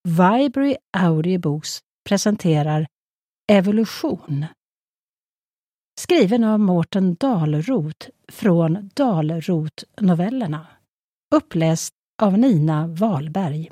Viberry Audiobooks presenterar Evolution. Skriven av Mårten Dahlroth från Dahlroth-novellerna. Uppläst av Nina Wahlberg.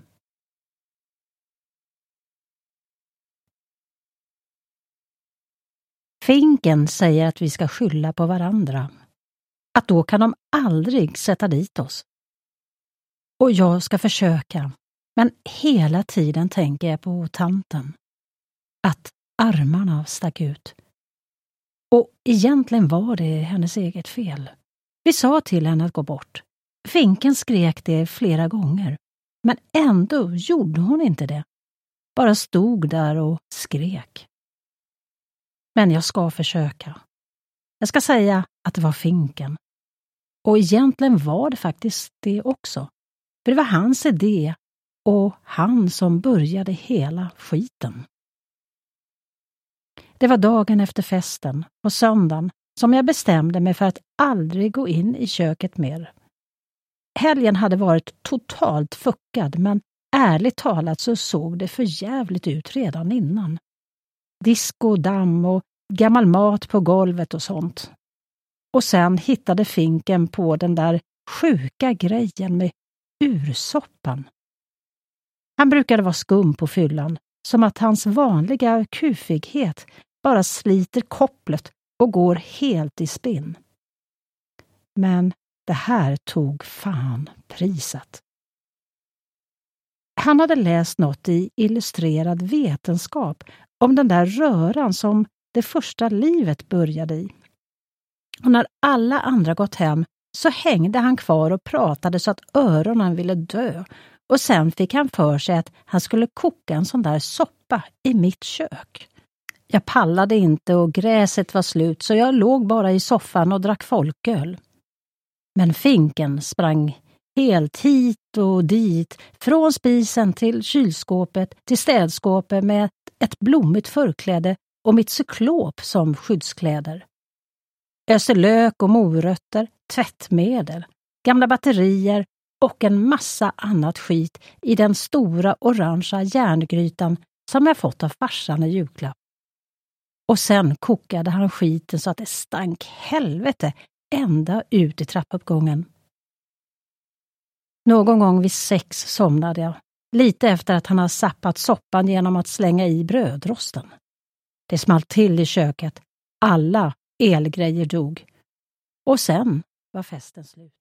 Finken säger att vi ska skylla på varandra. Att då kan de aldrig sätta dit oss. Och jag ska försöka, men hela tiden tänker jag på tanten. Att armarna stack ut. Och egentligen var det hennes eget fel. Vi sa till henne att gå bort. Finken skrek det flera gånger, men ändå gjorde hon inte det. Bara stod där och skrek. Men jag ska försöka. Jag ska säga att det var Finken. Och egentligen var det faktiskt det också. För det var hans idé och han som började hela skiten. Det var dagen efter festen, på söndagen, som jag bestämde mig för att aldrig gå in i köket mer. Helgen hade varit totalt fuckad, men ärligt talat så såg det för jävligt ut redan innan. Disco, damm och gammal mat på golvet och sånt. Och sen hittade Finken på den där sjuka grejen med ursoppan. Han brukade vara skum på fyllan, som att hans vanliga kufighet bara sliter kopplet och går helt i spinn. Men det här tog fan priset. Han hade läst något i Illustrerad vetenskap om den där röran som det första livet började i. Och när alla andra gått hem så hängde han kvar och pratade så att öronen ville dö. Och sen fick han för sig att han skulle koka en sån där soppa i mitt kök. Jag pallade inte och gräset var slut så jag låg bara i soffan och drack folköl. Men Finken sprang helt hit och dit, från spisen till kylskåpet till städskåpet med ett blommigt förkläde och mitt cyklop som skyddskläder. Öste lök och morötter, tvättmedel, gamla batterier och en massa annat skit i den stora orangea järngrytan som jag fått av farsan i julklapp. Och sen kokade han skiten så att det stank helvete ända ut i trappuppgången. Någon gång vid 6 somnade jag, lite efter att han har sappat soppan genom att slänga i brödrosten. Det small till i köket, alla elgrejer dog. Och sen var festen slut.